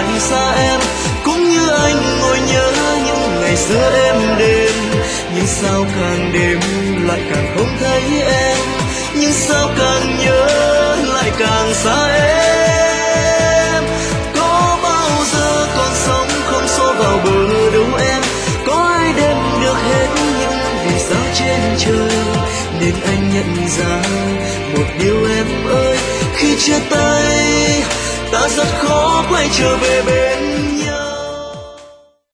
càng xa em, cũng như anh ngồi nhớ những ngày xưa êm đềm. Nhưng sao càng đêm lại càng không thấy em, nhưng sao càng nhớ lại càng xa em. Có bao giờ còn sống không xô vào bờ đâu em, có ai đếm được hết những vì sao trên trời. Nên anh nhận ra một điều em ơi, khi chia tay ta rất khó quay trở về bên nhau.